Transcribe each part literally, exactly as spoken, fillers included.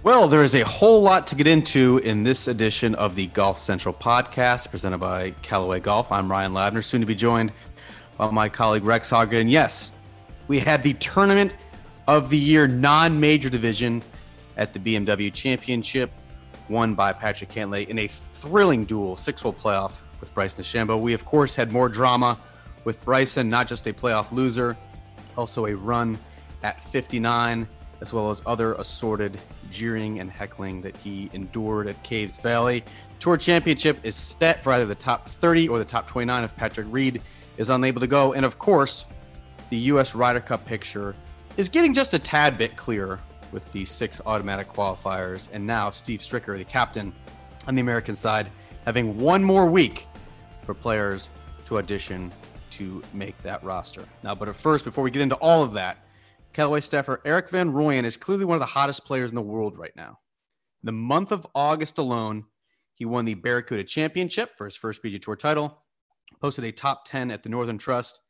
Well, there is a whole lot to get into in this edition of the Golf Central podcast presented by Callaway Golf. I'm Ryan Ladner, soon to be joined by my colleague Rex Hauger. And yes, we had the tournament of the year non-major division at the B M W Championship, won by Patrick Cantlay in a thrilling duel, six-hole playoff with Bryson DeChambeau. We, of course, had more drama with Bryson, not just a playoff loser, also a run at fifty-nine, as well as other assorted jeering and heckling that he endured at Caves Valley. Tour Championship is set for either the top thirty or the top twenty-nine if Patrick Reed is unable to go. And of course, the U S Ryder Cup picture is getting just a tad bit clearer with the six automatic qualifiers. And now Steve Stricker, the captain on the American side, having one more week for players to audition to make that roster. Now, but at first, before we get into all of that, Callaway staffer Erik van Rooyen is clearly one of the hottest players in the world right now. In the month of August alone, he won the Barracuda Championship for his first P G A Tour title, posted a top ten at the Northern Trust,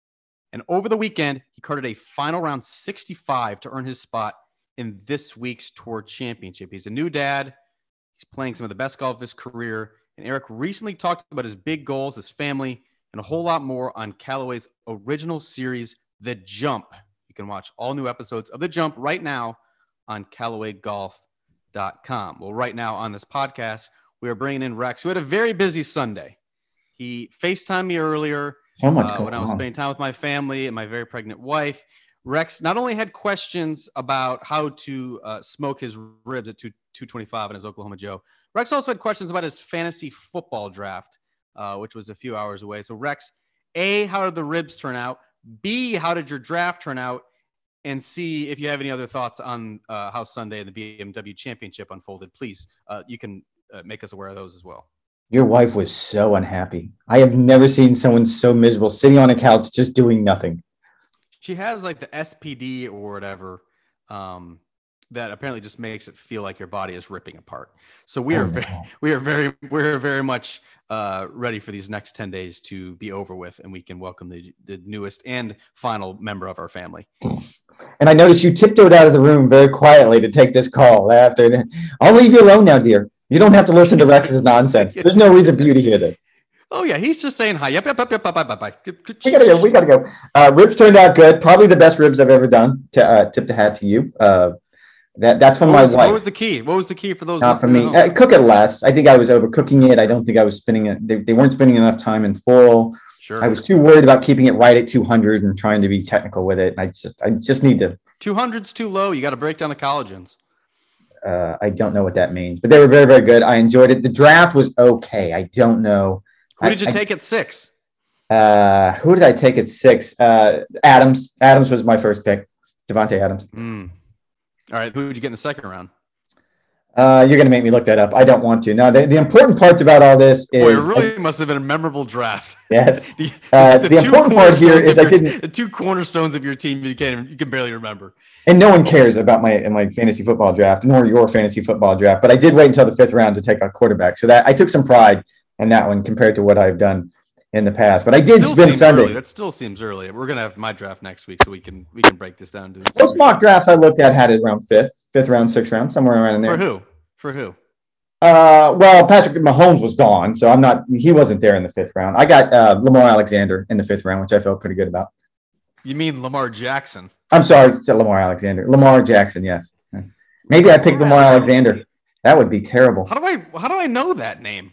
and over the weekend, he carded a final round sixty-five to earn his spot in this week's Tour Championship. He's a new dad. He's playing some of the best golf of his career, and Erik recently talked about his big goals, his family, and a whole lot more on Callaway's original series, The Jump. You can watch all new episodes of The Jump right now on Callaway Golf dot com. Well, right now on this podcast, we are bringing in Rex, who had a very busy Sunday. He FaceTimed me earlier so much uh, when I was on. spending time with my family and my very pregnant wife. Rex not only had questions about how to uh, smoke his ribs at two twenty-five in his Oklahoma Joe, Rex also had questions about his fantasy football draft, uh, which was a few hours away. So Rex, A, how did the ribs turn out? B, how did your draft turn out? And C, if you have any other thoughts on uh, how Sunday the B M W Championship unfolded, please, uh, you can uh, make us aware of those as well. Your wife was so unhappy. I have never seen someone so miserable sitting on a couch just doing nothing. She has like the S P D or whatever um, that apparently just makes it feel like your body is ripping apart. So we Oh, are no. very, we are very, we're very much uh, ready for these next ten days to be over with, and we can welcome the, the newest and final member of our family. And I noticed you tiptoed out of the room very quietly to take this call after. I'll leave you alone now, dear. You don't have to listen to Rex's nonsense. There's no reason for you to hear this. Oh yeah, he's just saying hi. Yep, yep, yep, yep, bye, bye, bye, bye. We gotta go. We gotta go. Uh, ribs turned out good. Probably the best ribs I've ever done. To uh, tip the hat to you. Uh, that that's from what my was, wife. What was the key? What was the key for those? Not for me. listening at home? Uh, cook it less. I think I was overcooking it. I don't think I was spinning it. They, they weren't spending enough time in full. Sure. I was too worried about keeping it right at two hundred and trying to be technical with it. And I just, I just need to. two hundred's too low. You got to break down the collagens. Uh, I don't know what that means, but they were very, very good. I enjoyed it. The draft was okay. I don't know. Who did you I, take at six? Uh, who did I take at six? Uh, Adams. Adams was my first pick. Devontae Adams. Mm. All right. Who did you get in the second round? Uh, you're going to make me look that up. I don't want to. No, the, the important parts about all this is... Boy, it really I, must have been a memorable draft. Yes. the uh, the, the important part here is I your, didn't... The two cornerstones of your team you can you can barely remember. And no one cares about my my fantasy football draft, nor your fantasy football draft. But I did wait until the fifth round to take a quarterback. So that I took some pride in that one compared to what I've done in the past. But I did spend Sunday. Early. That still seems early. We're gonna have my draft next week, so we can we can break this down. To Most mock drafts I looked at had it around fifth, fifth round, sixth round, somewhere around in there. For who? For who? Uh, well, Patrick Mahomes was gone, so I'm not. He wasn't there in the fifth round. I got uh, Lamar Alexander in the fifth round, which I felt pretty good about. You mean Lamar Jackson? I'm sorry, it's Lamar Alexander. Lamar Jackson, yes. Maybe I picked Lamar Alexander. That would be terrible. How do I? How do I know that name?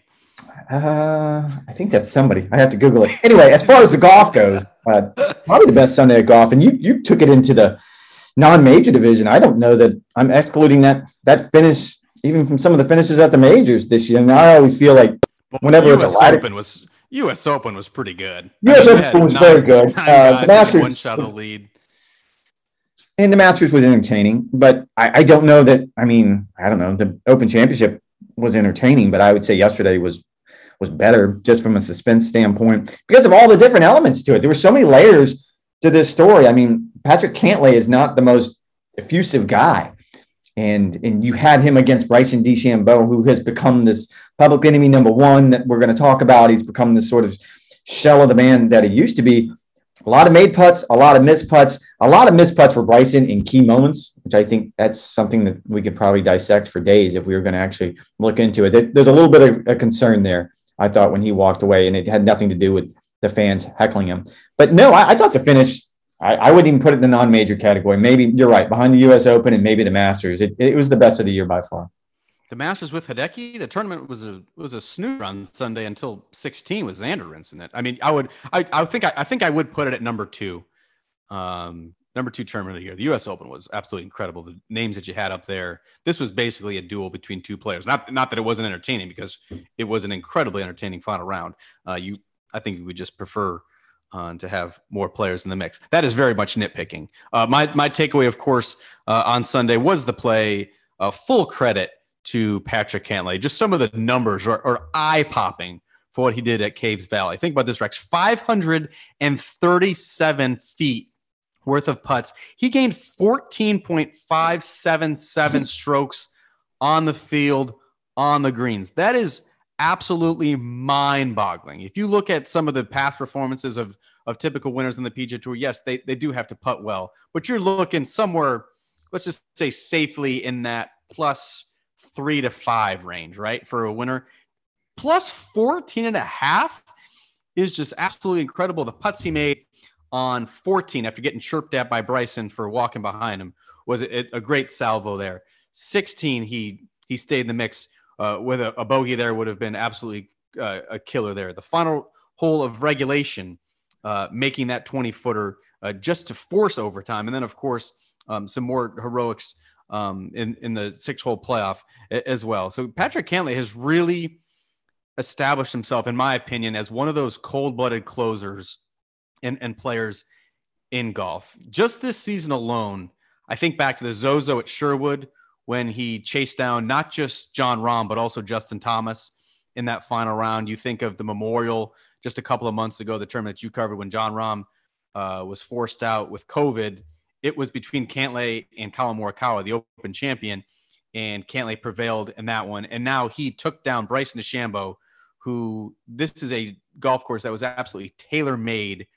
Uh, I think that's somebody. I have to Google it. Anyway, as far as the golf goes, uh, probably the best Sunday of golf, and you you took it into the non-major division. I don't know that I'm excluding that that finish. Even from some of the finishes at the majors this year. And I always feel like whenever well, it's a U S Ryder, Open was U S Open was pretty good. U S Open was nine, very good. Uh, the Masters one shot of the lead. And the Masters was entertaining, but I, I don't know that. I mean, I don't know. The Open Championship was entertaining, but I would say yesterday was was better just from a suspense standpoint because of all the different elements to it. There were so many layers to this story. I mean, Patrick Cantlay is not the most effusive guy. And and you had him against Bryson DeChambeau, who has become this public enemy number one that we're going to talk about. He's become this sort of shell of the man that he used to be. A lot of made putts, a lot of missed putts, a lot of missed putts for Bryson in key moments which I think that's something that we could probably dissect for days if we were going to actually look into it. There's a little bit of a concern there, I thought, when he walked away, and it had nothing to do with the fans heckling him. But no, I, I thought the finish, I, I wouldn't even put it in the non-major category. Maybe you're right, behind the U S Open and maybe the Masters. It, it was the best of the year by far. The Masters with Hideki, the tournament was a was a snoozer on Sunday until sixteen with Xander rinsing it. I mean, I would I I think I, I think I would put it at number two, um, number two tournament of the year. The U S Open was absolutely incredible. The names that you had up there, this was basically a duel between two players. Not not that it wasn't entertaining, because it was an incredibly entertaining final round. Uh, you, I think we would just prefer uh, to have more players in the mix. That is very much nitpicking. Uh, my my takeaway, of course, uh, on Sunday was the play. Uh, full credit to Patrick Cantlay. Just some of the numbers are, are eye-popping for what he did at Caves Valley. Think about this, Rex. five hundred thirty-seven feet worth of putts. He gained fourteen point five seven seven strokes on the field, on the greens. That is absolutely mind-boggling. If you look at some of the past performances of, of typical winners in the P G A Tour, yes, they, they do have to putt well, but you're looking somewhere, let's just say safely in that plus three to five range, right? For a winner. Plus fourteen and a half is just absolutely incredible. The putts he made on fourteen after getting chirped at by Bryson for walking behind him was a, a great salvo there. sixteen, he he stayed in the mix uh, with a, a bogey there would have been absolutely uh, a killer there. The final hole of regulation, uh, making that twenty footer uh, just to force overtime. And then, of course, um, some more heroics um, in, in the six hole playoff as well. So Patrick Cantlay has really established himself, in my opinion, as one of those cold blooded closers and, and players in golf. Just this season alone, I think back to the Zozo at Sherwood when he chased down not just Jon Rahm, but also Justin Thomas in that final round. You think of the Memorial just a couple of months ago, the tournament that you covered when Jon Rahm uh, was forced out with COVID. It was between Cantlay and Collin Morikawa, the Open champion, and Cantlay prevailed in that one. And now he took down Bryson DeChambeau, who this is a golf course that was absolutely tailor-made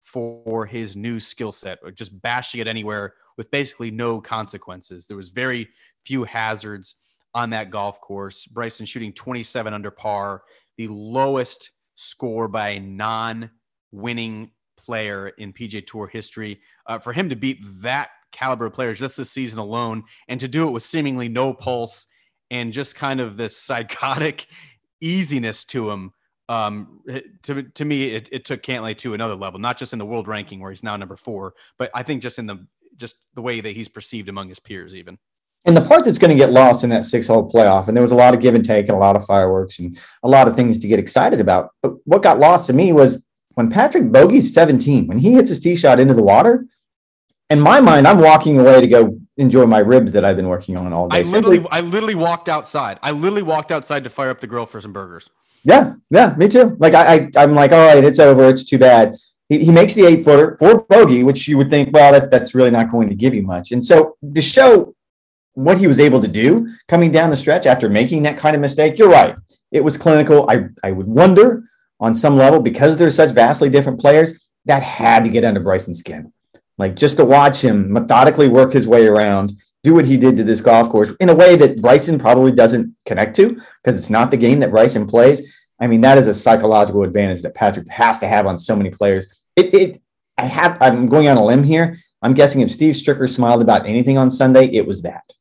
for his new skill set, or just bashing it anywhere with basically no consequences. There was very few hazards on that golf course. Bryson shooting twenty-seven under par, the lowest score by a non-winning player in P G A Tour history. Uh, for him to beat that caliber of players just this season alone, and to do it with seemingly no pulse and just kind of this psychotic easiness to him, um, to, to me, it, it took Cantlay to another level, not just in the world ranking where he's now number four, but I think just in the, just the way that he's perceived among his peers even. And the part that's going to get lost in that six-hole playoff, and there was a lot of give and take and a lot of fireworks and a lot of things to get excited about. But what got lost to me was when Patrick bogeys seventeen, when he hits his tee shot into the water, in my mind, I'm walking away to go enjoy my ribs that I've been working on all day. I literally, Simply, I literally walked outside. I literally walked outside to fire up the grill for some burgers. Yeah, yeah, me too. Like I, I I'm like, all right, it's over. It's too bad. He, he makes the eight footer for bogey, which you would think, well, that, that's really not going to give you much. And so to show what he was able to do coming down the stretch after making that kind of mistake, you're right. It was clinical. I, I would wonder on some level, because there's such vastly different players, that had to get under Bryson's skin. Like just to watch him methodically work his way around, do what he did to this golf course in a way that Bryson probably doesn't connect to because it's not the game that Bryson plays. I mean, that is a psychological advantage that Patrick has to have on so many players. It, it, I have, I'm going on a limb here. I'm guessing if Steve Stricker smiled about anything on Sunday, it was that.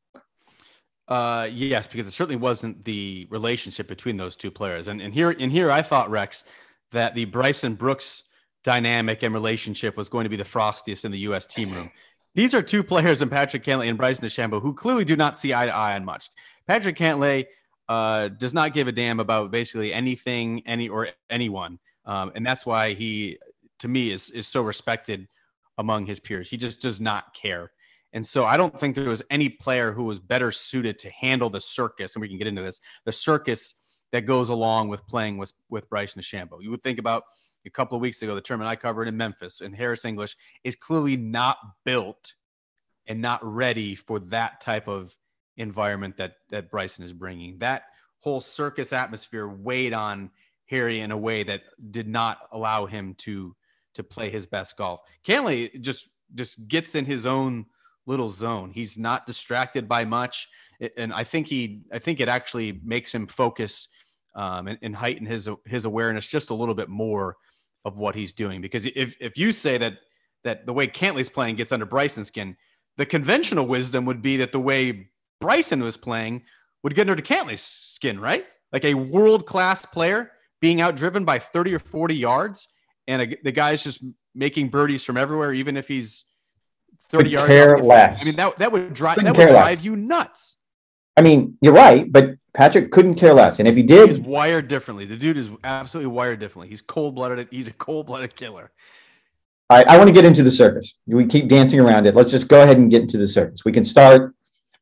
Uh, yes, because it certainly wasn't the relationship between those two players. And, and here, and here I thought, Rex, that the Bryson Brooks dynamic and relationship was going to be the frostiest in the U S team room. These are two players in Patrick Cantlay and Bryson DeChambeau who clearly do not see eye to eye on much. Patrick Cantlay uh, does not give a damn about basically anything, any or anyone. Um, and that's why he, to me, is, is so respected among his peers. He just does not care. And so I don't think there was any player who was better suited to handle the circus, and we can get into this, the circus that goes along with playing with, with Bryson DeChambeau. You would think about a couple of weeks ago, the tournament I covered in Memphis, and Harris English is clearly not built and not ready for that type of environment that, that Bryson is bringing. That whole circus atmosphere weighed on Harry in a way that did not allow him to, to play his best golf. Cantlay just, just gets in his own little zone. He's not distracted by much. And I think he, I think it actually makes him focus um, and, and heighten his, his awareness just a little bit more of what he's doing. Because if, if you say that, that the way Cantley's playing gets under Bryson's skin, the conventional wisdom would be that the way Bryson was playing would get under Cantley's skin, right? Like a world-class player being outdriven by thirty or forty yards, and a, the guy's just making birdies from everywhere, even if he's thirty yards. Care less. I mean, that that would drive that would drive you nuts. I mean, you're right, but Patrick couldn't care less. And if he did, he's wired differently. The dude is absolutely wired differently. He's cold-blooded. He's a cold-blooded killer. All right, I want to get into the circus. We keep dancing around it. Let's just go ahead and get into the circus. We can start.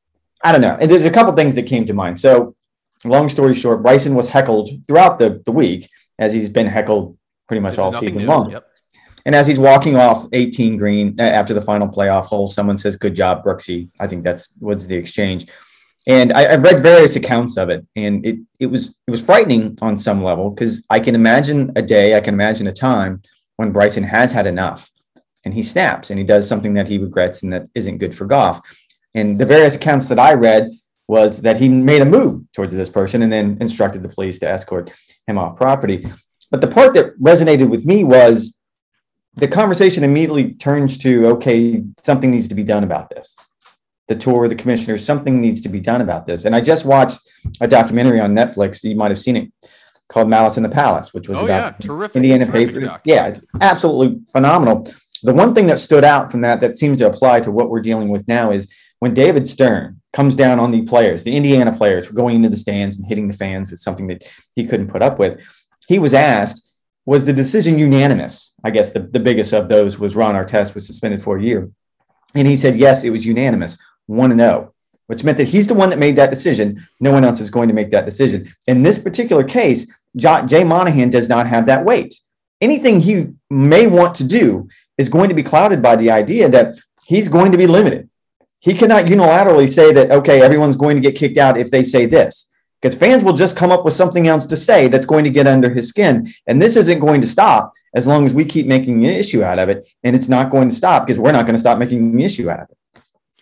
I don't know. And there's a couple things that came to mind. So, long story short, Bryson was heckled throughout the, the week, as he's been heckled pretty much this all season new. long. Yep. And as he's walking off eighteen green after the final playoff hole, someone says, "Good job, Brooksy." I think that's what's the exchange. And I, I've read various accounts of it, and it it was it was frightening on some level, because I can imagine a day, I can imagine a time when Bryson has had enough and he snaps and he does something that he regrets and that isn't good for golf. And the various accounts that I read was that he made a move towards this person and then instructed the police to escort him off property. But the part that resonated with me was the conversation immediately turns to, okay, something needs to be done about this. The tour, the commissioners, something needs to be done about this. And I just watched a documentary on Netflix. You might have seen it, called Malice in the Palace, which was oh, about yeah. terrific, Indiana terrific Papers. doc. Yeah, absolutely phenomenal. The one thing that stood out from that that seems to apply to what we're dealing with now is when David Stern comes down on the players, the Indiana players, for going into the stands and hitting the fans with something that he couldn't put up with. He was asked, was the decision unanimous? I guess the, the biggest of those was Ron Artest was suspended for a year. And he said, yes, it was unanimous, one and oh, which meant that he's the one that made that decision. No one else is going to make that decision. In this particular case, Jay Monahan does not have that weight. Anything he may want to do is going to be clouded by the idea that he's going to be limited. He cannot unilaterally say that, okay, everyone's going to get kicked out if they say this, because fans will just come up with something else to say that's going to get under his skin. And this isn't going to stop as long as we keep making an issue out of it. And it's not going to stop because we're not going to stop making an issue out of it.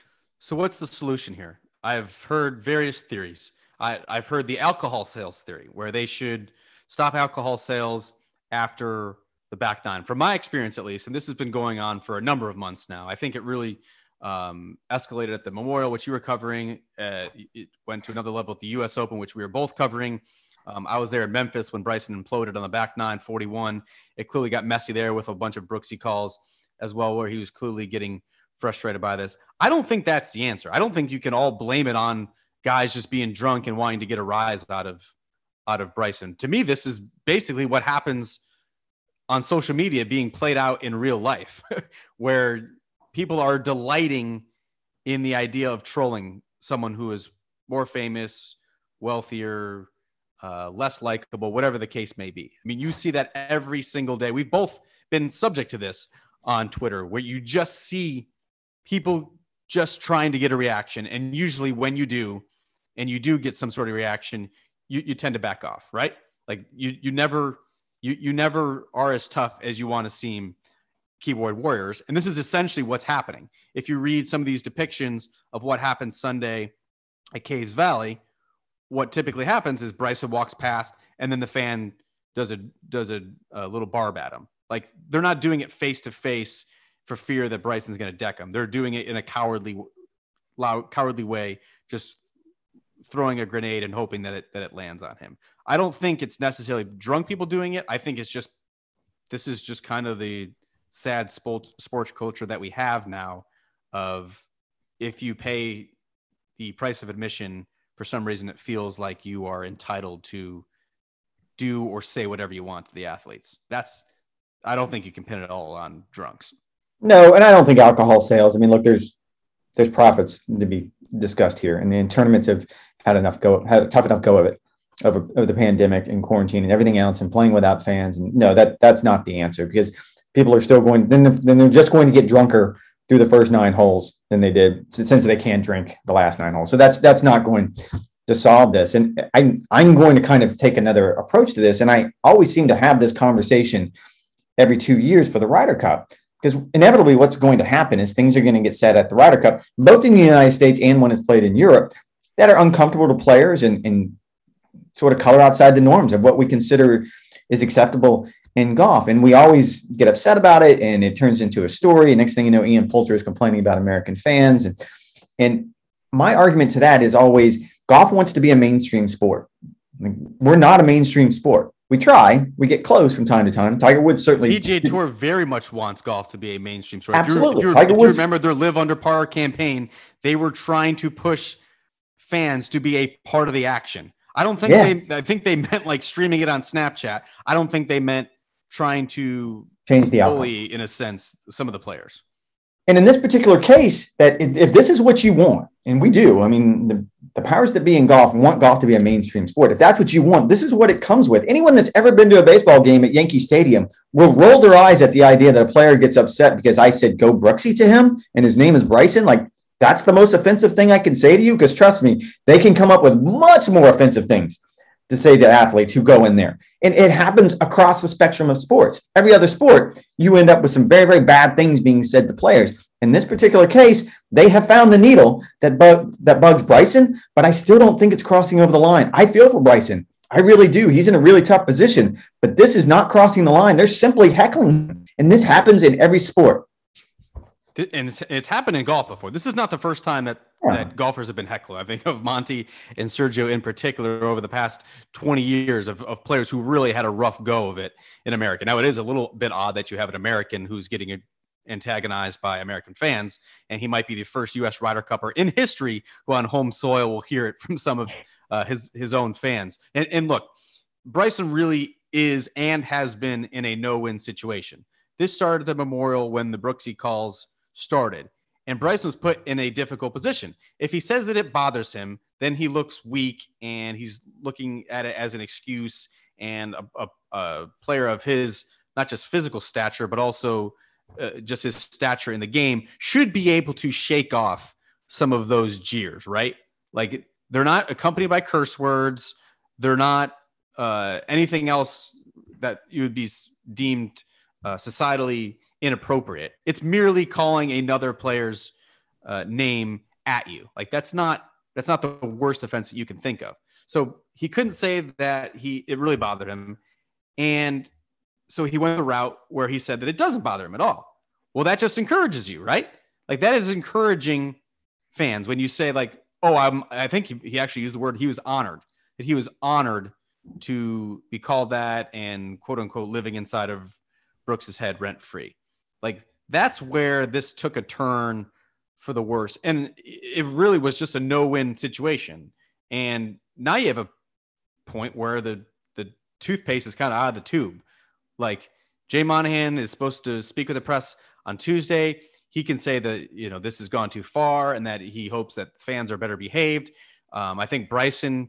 So what's the solution here? I've heard various theories. I, I've heard the alcohol sales theory, where they should stop alcohol sales after the back nine. From my experience, at least, and this has been going on for a number of months now, I think it really um, escalated at the Memorial, which you were covering. Uh, it went to another level at the U S Open, which we were both covering. Um, I was there in Memphis when Bryson imploded on the back nine, forty-one. It clearly got messy there with a bunch of Brooksy calls as well, where he was clearly getting frustrated by this. I don't think that's the answer. I don't think you can all blame it on guys just being drunk and wanting to get a rise out of out of Bryson. To me, this is basically what happens on social media being played out in real life, where people are delighting in the idea of trolling someone who is more famous, wealthier, uh, less likable, whatever the case may be. I mean, you see that every single day. We've both been subject to this on Twitter, where you just see people just trying to get a reaction. And usually when you do, and you do get some sort of reaction, you, you tend to back off, right? Like you, you never, you, you never are as tough as you want to seem, keyboard warriors. And this is essentially what's happening. If you read some of these depictions of what happened Sunday at Caves Valley, what typically happens is Bryson walks past and then the fan does a, does a, a little barb at him. Like they're not doing it face to face for fear that Bryson's going to deck him. They're doing it in a cowardly, loud, cowardly way, just throwing a grenade and hoping that it, that it lands on him. I don't think it's necessarily drunk people doing it. I think it's just, this is just kind of the sad sports sports culture that we have now of, if you pay the price of admission, for some reason, it feels like you are entitled to do or say whatever you want to the athletes. That's, I don't think you can pin it all on drunks. No, and I don't think alcohol sales. I mean, look, there's there's profits to be discussed here, and the tournaments have had enough go, had a tough enough go of it over, over the pandemic and quarantine and everything else, and playing without fans. And no, that that's not the answer, because people are still going. Then then they're just going to get drunker through the first nine holes than they did since they can't drink the last nine holes. So that's that's not going to solve this. And I'm I'm going to kind of take another approach to this, and I always seem to have this conversation every two years for the Ryder Cup, because inevitably what's going to happen is things are going to get said at the Ryder Cup, both in the United States and when it's played in Europe, that are uncomfortable to players and, and sort of color outside the norms of what we consider is acceptable in golf. And we always get upset about it, and it turns into a story. And next thing you know, Ian Poulter is complaining about American fans. And, and my argument to that is always golf wants to be a mainstream sport. We're not a mainstream sport. We try, we get close from time to time. Tiger Woods certainly. P G A Tour very much wants golf to be a mainstream sport. Absolutely. If you, if Tiger if Woods, you remember their Live Under Par campaign, they were trying to push fans to be a part of the action. I don't think yes. they, I think they meant like streaming it on Snapchat. I don't think they meant trying to change the bully, outcome. In a sense, some of the players. And in this particular case, that if, if this is what you want, and we do, I mean, the, the powers that be in golf want golf to be a mainstream sport. If that's what you want, this is what it comes with. Anyone that's ever been to a baseball game at Yankee Stadium will roll their eyes at the idea that a player gets upset because I said go Brooksy to him and his name is Bryson. Like, that's the most offensive thing I can say to you, because trust me, they can come up with much more offensive things to say to athletes who go in there. And it happens across the spectrum of sports. Every other sport, you end up with some very, very bad things being said to players. In this particular case, they have found the needle that bug, that bugs Bryson, but I still don't think it's crossing over the line. I feel for Bryson. I really do. He's in a really tough position, but this is not crossing the line. They're simply heckling him. And this happens in every sport. And it's, it's happened in golf before. This is not the first time that, yeah. that golfers have been heckled. I think of Monty and Sergio in particular over the past twenty years of, of players who really had a rough go of it in America. Now, it is a little bit odd that you have an American who's getting antagonized by American fans, and he might be the first U S Ryder Cupper in history who on home soil will hear it from some of uh, his, his own fans. And, and look, Bryson really is and has been in a no-win situation. This started at the Memorial when the Brooksy calls started, and Bryson was put in a difficult position. If he says that it bothers him, then he looks weak, and he's looking at it as an excuse. And a, a, a player of his, not just physical stature, but also uh, just his stature in the game, should be able to shake off some of those jeers, right? Like, they're not accompanied by curse words. They're not uh, anything else that you would be deemed uh, societally inappropriate. It's merely calling another player's uh, name at you. Like, that's not, that's not the worst offense that you can think of. So he couldn't say that he, it really bothered him. And so he went the route where he said that it doesn't bother him at all. Well, that just encourages you, right? Like, that is encouraging fans when you say like, oh, I'm, I think he, he actually used the word, he was honored, that he was honored to be called that and quote unquote living inside of Brooks's head rent free. Like, that's where this took a turn for the worse. And it really was just a no-win situation. And now you have a point where the, the toothpaste is kind of out of the tube. Like, Jay Monahan is supposed to speak with the press on Tuesday. He can say that, you know, this has gone too far and that he hopes that fans are better behaved. Um, I think Bryson,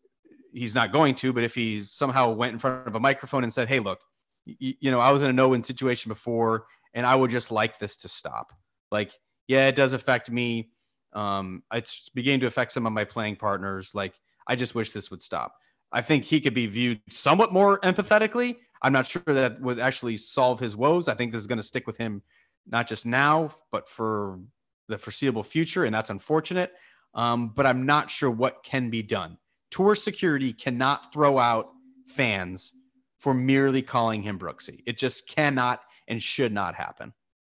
he's not going to, but if he somehow went in front of a microphone and said, hey, look, y- you know, I was in a no-win situation before, and I would just like this to stop. Like, yeah, it does affect me. Um, it's beginning to affect some of my playing partners. Like, I just wish this would stop. I think he could be viewed somewhat more empathetically. I'm not sure that would actually solve his woes. I think this is going to stick with him, not just now, but for the foreseeable future. And that's unfortunate. Um, but I'm not sure what can be done. Tour security cannot throw out fans for merely calling him Brooksy. It just cannot and should not happen.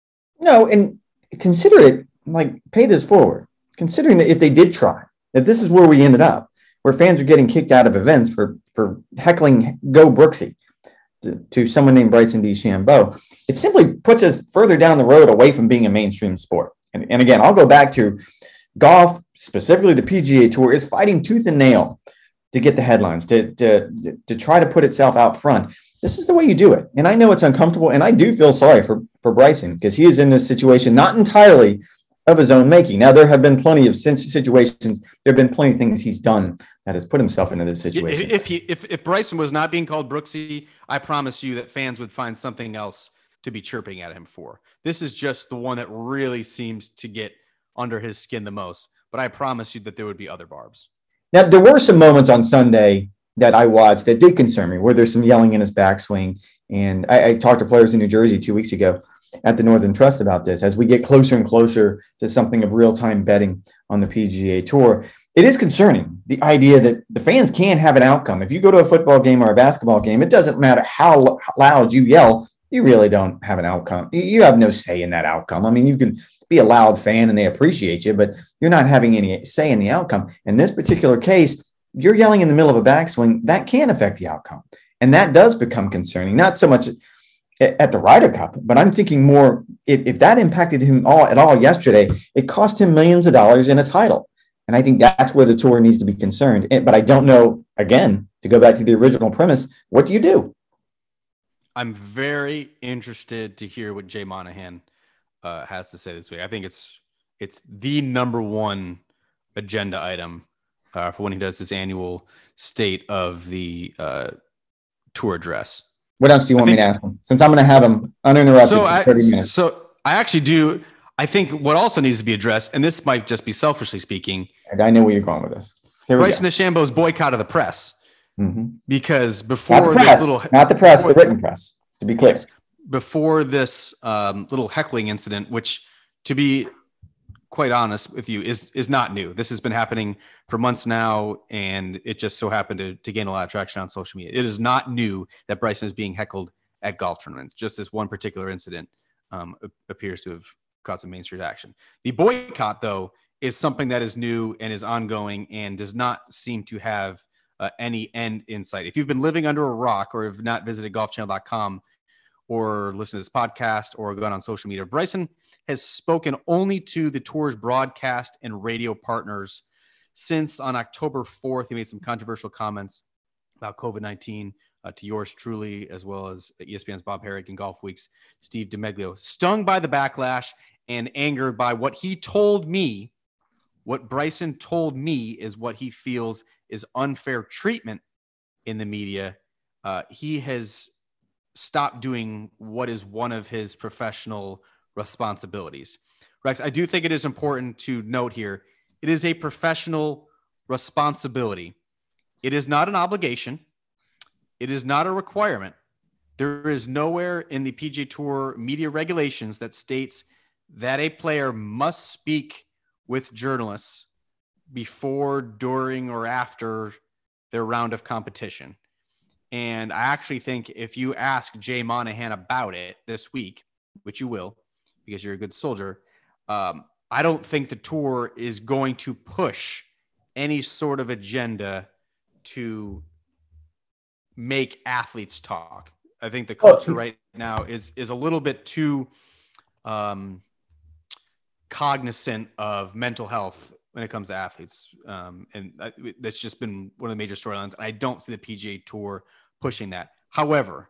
No, and consider it, like, pay this forward. Considering that if they did try, if this is where we ended up, where fans are getting kicked out of events for, for heckling Go Brooksy to, to someone named Bryson DeChambeau, it simply puts us further down the road away from being a mainstream sport. And, and again, I'll go back to golf, specifically the P G A Tour, is fighting tooth and nail to get the headlines, to, to, to try to put itself out front. This is the way you do it. And I know it's uncomfortable, and I do feel sorry for, for Bryson, because he is in this situation not entirely of his own making. Now, there have been plenty of situations, there have been plenty of things he's done that has put himself into this situation. If, he, if, if Bryson was not being called Brooksy, I promise you that fans would find something else to be chirping at him for. This is just the one that really seems to get under his skin the most. But I promise you that there would be other barbs. Now, there were some moments on Sunday that I watched that did concern me, where there's some yelling in his backswing. And I, I talked to players in New Jersey two weeks ago, at the Northern Trust about this as we get closer and closer to something of real-time betting on the P G A Tour. It is concerning, the idea that the fans can have an outcome. If you go to a football game or a basketball game, it doesn't matter how loud you yell, you really don't have an outcome. You have no say in that outcome. I mean, you can be a loud fan and they appreciate you, but you're not having any say in the outcome. In this particular case, you're yelling in the middle of a backswing. That can affect the outcome. And that does become concerning, not so much at the Ryder Cup, but I'm thinking more if, if that impacted him all at all yesterday, it cost him millions of dollars in a title. And I think that's where the tour needs to be concerned. But I don't know, again, to go back to the original premise, what do you do? I'm very interested to hear what Jay Monahan uh, has to say this week. I think it's it's the number one agenda item uh, for when he does his annual State of the uh, Tour address. What else do you want think, me to ask him? Since I'm going to have him uninterrupted so for thirty I, minutes. So I actually do. I think what also needs to be addressed, and this might just be selfishly speaking. And I know where you're going with this. Bryson DeChambeau's boycott of the press. Mm-hmm. Because before not the press, this little, not the press, the written press, to be clear. Yes, before this um, little heckling incident, which, to be quite honest with you, is is not new. This has been happening for months now, and it just so happened to, to gain a lot of traction on social media. It is not new that Bryson is being heckled at golf tournaments. Just this one particular incident um, appears to have caused some Main Street action. The boycott, though, is something that is new and is ongoing and does not seem to have uh, any end in sight. If you've been living under a rock or have not visited golf channel dot com or listened to this podcast or gone on social media, Bryson has spoken only to the tour's broadcast and radio partners since on October fourth. He made some controversial comments about COVID nineteen uh, to yours truly, as well as E S P N's Bob Herrick and Golf Week's Steve DeMeglio. Stung by the backlash and angered by what he told me, what Bryson told me is what he feels is unfair treatment in the media. Uh, he has stopped doing what is one of his professional responsibilities. Rex, I do think it is important to note here, it is a professional responsibility. It is not an obligation. It is not a requirement. There is nowhere in the P G A Tour media regulations that states that a player must speak with journalists before, during, or after their round of competition. And I actually think if you ask Jay Monahan about it this week, which you will, because you're a good soldier, um, I don't think the tour is going to push any sort of agenda to make athletes talk. I think the culture right now is is a little bit too um, cognizant of mental health when it comes to athletes. Um, and that's just been one of the major storylines. I don't see the P G A Tour pushing that. However,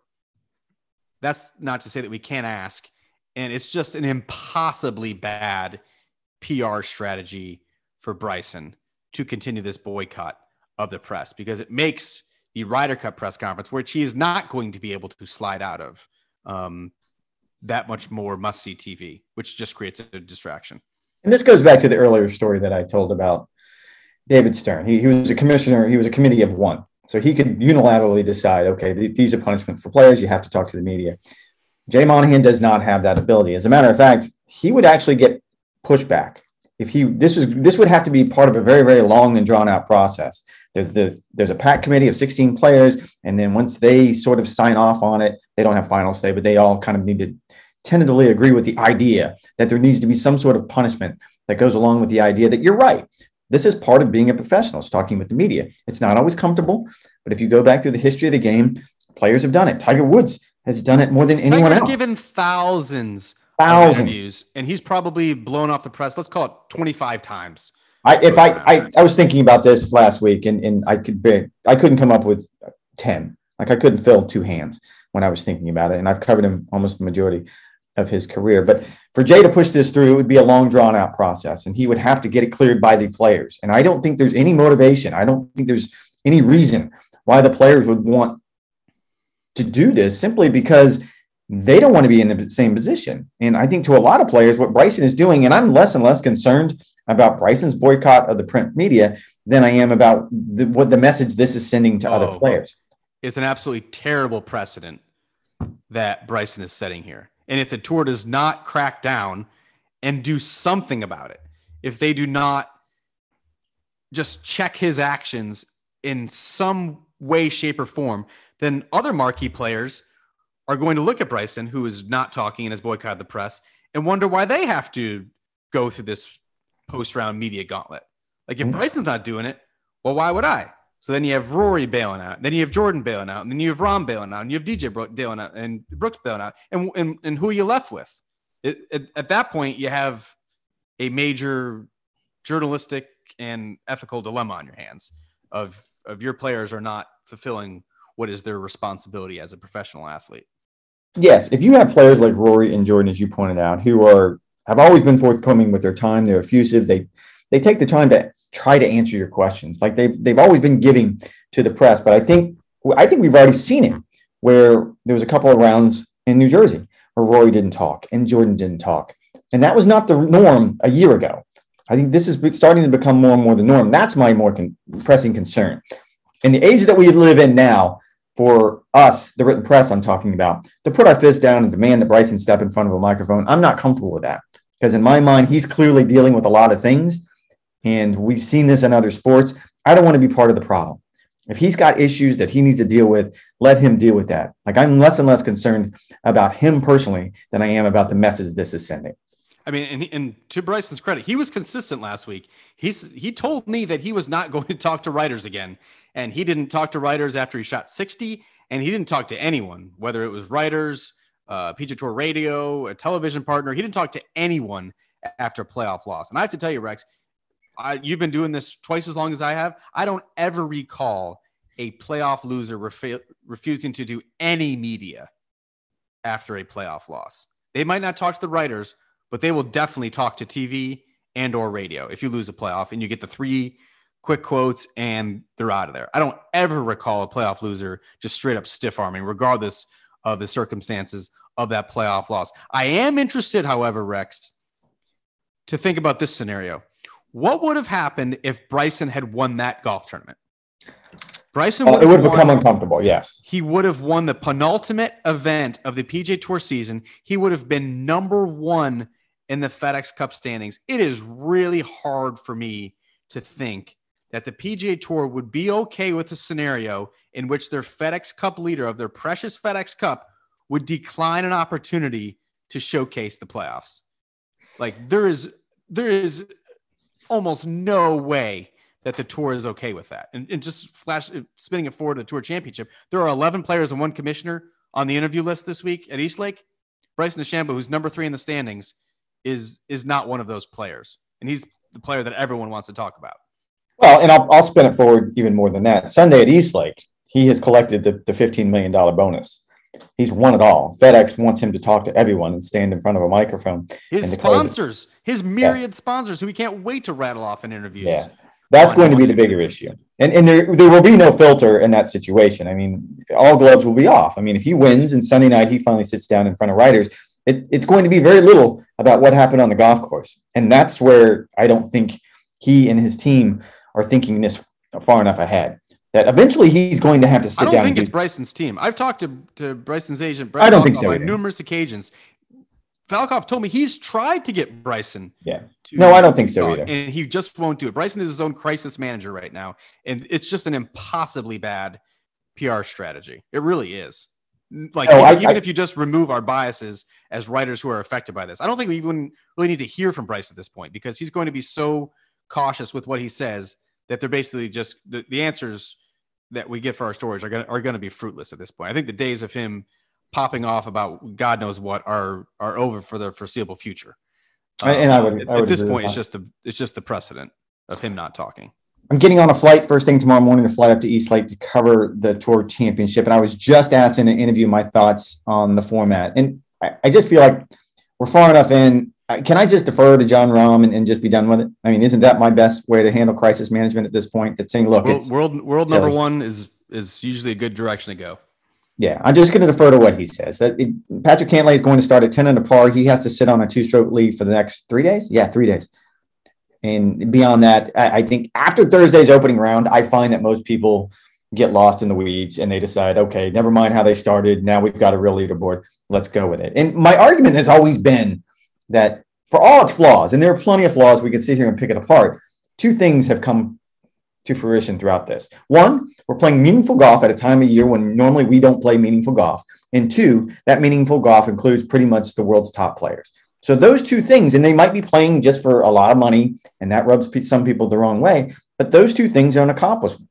that's not to say that we can't ask. And it's just an impossibly bad P R strategy for Bryson to continue this boycott of the press, because it makes the Ryder Cup press conference, which he is not going to be able to slide out of, um, that much more must-see T V, which just creates a distraction. And this goes back to the earlier story that I told about David Stern. He, he was a commissioner. He was a committee of one. So he could unilaterally decide, okay, th- these are punishment for players. You have to talk to the media. Jay Monahan does not have that ability. As a matter of fact, he would actually get pushback. If he, this was, this would have to be part of a very, very long and drawn out process. There's the, there's a PAC committee of sixteen players. And then once they sort of sign off on it, they don't have final say, but they all kind of need to tentatively agree with the idea that there needs to be some sort of punishment that goes along with the idea that you're right. This is part of being a professional, it's talking with the media. It's not always comfortable, but if you go back through the history of the game, players have done it. Tiger Woods has done it more than anyone Tiger's else. given thousands, thousands of interviews, and he's probably blown off the press. Let's call it twenty-five times. I, if I, I, I was thinking about this last week, and, and I could be, I couldn't come up with ten. Like I couldn't fill two hands when I was thinking about it, and I've covered him almost the majority of his career. But for Jay to push this through, it would be a long, drawn out process, and he would have to get it cleared by the players. And I don't think there's any motivation. I don't think there's any reason why the players would want to do this, simply because they don't want to be in the same position. And I think to a lot of players, what Bryson is doing, and I'm less and less concerned about Bryson's boycott of the print media than I am about the, what the message this is sending to oh, other players. It's an absolutely terrible precedent that Bryson is setting here. And if the tour does not crack down and do something about it, if they do not just check his actions in some way, shape, or form, then other marquee players are going to look at Bryson, who is not talking and has boycotted the press, and wonder why they have to go through this post-round media gauntlet. Like, if mm-hmm. Bryson's not doing it, well, why would I? So then you have Rory bailing out, then you have Jordan bailing out, and then you have Rahm bailing out, and you have D J bailing out, and Brooks bailing out, and and, and who are you left with? It, it, at that point, you have a major journalistic and ethical dilemma on your hands of of your players are not fulfilling what is their responsibility as a professional athlete. Yes, if you have players like Rory and Jordan, as you pointed out, who are have always been forthcoming with their time, they're effusive, they they take the time to try to answer your questions. Like they've they've always been giving to the press. But I think I think we've already seen it where there was a couple of rounds in New Jersey where Rory didn't talk and Jordan didn't talk. And that was not the norm a year ago. I think this is starting to become more and more the norm. That's my more con- pressing concern. In the age that we live in now, for us, the written press I'm talking about, to put our fist down and demand that Bryson step in front of a microphone, I'm not comfortable with that. Because in my mind, he's clearly dealing with a lot of things. And we've seen this in other sports. I don't want to be part of the problem. If he's got issues that he needs to deal with, let him deal with that. Like, I'm less and less concerned about him personally than I am about the message this is sending. I mean, and, and to Bryson's credit, he was consistent last week. He's he told me that he was not going to talk to writers again. And he didn't talk to writers after he shot sixty. And he didn't talk to anyone, whether it was writers, uh, P G A Tour Radio, a television partner. He didn't talk to anyone after a playoff loss. And I have to tell you, Rex, I, you've been doing this twice as long as I have. I don't ever recall a playoff loser refa- refusing to do any media after a playoff loss. They might not talk to the writers, but they will definitely talk to T V and or radio if you lose a playoff and you get the three quick quotes and they're out of there. I don't ever recall a playoff loser just straight up stiff arming, regardless of the circumstances of that playoff loss. I am interested, however, Rex, to think about this scenario. What would have happened if Bryson had won that golf tournament? Bryson oh, would it would have have become won, uncomfortable, yes. He would have won the penultimate event of the P G A Tour season. He would have been number one in the FedEx Cup standings. It is really hard for me to think that the P G A Tour would be okay with a scenario in which their FedEx Cup leader of their precious FedEx Cup would decline an opportunity to showcase the playoffs. Like, there is, there is almost no way that the tour is okay with that. And, and just flash, spinning it forward to the Tour Championship, there are eleven players and one commissioner on the interview list this week at Eastlake. Bryson DeChambeau, who's number three in the standings, is is not one of those players. And he's the player that everyone wants to talk about. Well, and I'll, I'll spin it forward even more than that. Sunday at Eastlake, he has collected the, the fifteen million dollars bonus. He's won it all. FedEx wants him to talk to everyone and stand in front of a microphone. His sponsors, his myriad yeah. sponsors, who we can't wait to rattle off in interviews. Yeah. That's going to be the bigger issue. And and there, there will be no filter in that situation. I mean, all gloves will be off. I mean, if he wins and Sunday night he finally sits down in front of writers, it, it's going to be very little about what happened on the golf course. And that's where I don't think he and his team are thinking this far enough ahead. That eventually he's going to have to sit down. I don't down think and it's do- Bryson's team. I've talked to, to Bryson's agent, Brett I don't Falkoff, think so on either. numerous occasions. Falkoff told me he's tried to get Bryson. Yeah. No, I don't think so talk, either. And he just won't do it. Bryson is his own crisis manager right now. And it's just an impossibly bad P R strategy. It really is. Like, no, even, I, even I, if you just remove our biases as writers who are affected by this, I don't think we even really need to hear from Bryce at this point, because he's going to be so cautious with what he says that they're basically just the, the answers that we get for our stories are going are going to be fruitless at this point. I think the days of him popping off about God knows what are are over for the foreseeable future. Um, and I would, at, I would at this point, it's that. just the it's just the precedent of him not talking. I'm getting on a flight first thing tomorrow morning to fly up to Eastlake to cover the Tour Championship. And I was just asked in an interview my thoughts on the format. And I, I just feel like we're far enough in. Can I just defer to Jon Rahm and, and just be done with it? I mean, isn't that my best way to handle crisis management at this point? That's saying, look, world it's world, world silly. number one is is usually a good direction to go. Yeah, I'm just going to defer to what he says. That it, Patrick Cantlay is going to start at ten under par. He has to sit on a two-stroke lead for the next three days. Yeah, three days. And beyond that, I, I think after Thursday's opening round, I find that most people get lost in the weeds and they decide, okay, never mind how they started. Now we've got a real leaderboard. Let's go with it. And my argument has always been that for all its flaws, and there are plenty of flaws, we could sit here and pick it apart. Two things have come to fruition throughout this. One, we're playing meaningful golf at a time of year when normally we don't play meaningful golf. And two, that meaningful golf includes pretty much the world's top players. So those two things, and they might be playing just for a lot of money, and that rubs some people the wrong way, but those two things are an accomplishment.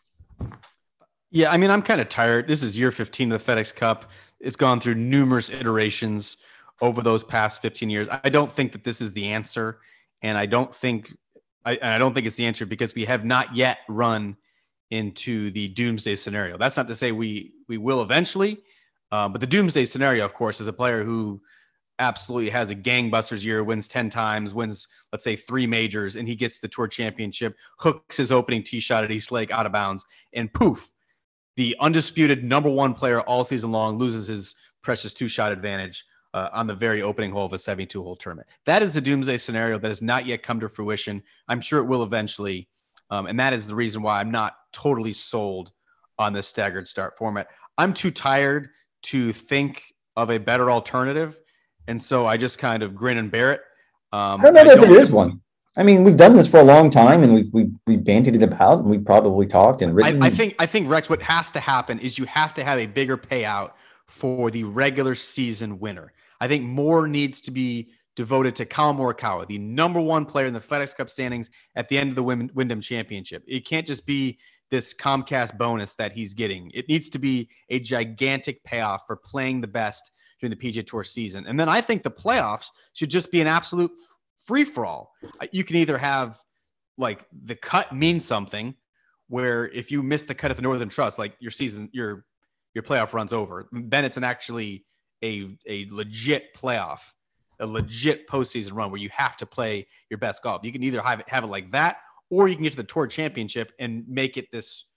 Yeah, I mean, I'm kind of tired. This is year fifteen of the FedEx Cup. It's gone through numerous iterations over those past fifteen years. I don't think that this is the answer, and I don't think I, and I don't think it's the answer because we have not yet run into the doomsday scenario. That's not to say we we will eventually, uh, but the doomsday scenario, of course, is a player who absolutely has a gangbusters year, wins ten times, wins, let's say, three majors, and he gets the Tour Championship, hooks his opening tee shot at East Lake out of bounds, and poof, the undisputed number one player all season long loses his precious two-shot advantage uh, on the very opening hole of a seventy-two hole tournament. That is a doomsday scenario that has not yet come to fruition. I'm sure it will eventually, um, and that is the reason why I'm not totally sold on this staggered start format. I'm too tired to think of a better alternative, and so I just kind of grin and bear it. Um, I don't know that there is one. I mean, we've done this for a long time, and we've we we bandied it about, and we probably talked and written. I, I think I think Rex, what has to happen is you have to have a bigger payout for the regular season winner. I think more needs to be devoted to Collin Morikawa, the number one player in the FedEx Cup standings at the end of the Wyndham Championship. It can't just be this Comcast bonus that he's getting. It needs to be a gigantic payoff for playing the best during the P G A Tour season. And then I think the playoffs should just be an absolute free-for-all. You can either have, like, the cut mean something, where if you miss the cut at the Northern Trust, like, your season, your your playoff runs over. Then it's an actually a, a legit playoff, a legit postseason run where you have to play your best golf. You can either have it, have it like that, or you can get to the Tour Championship and make it this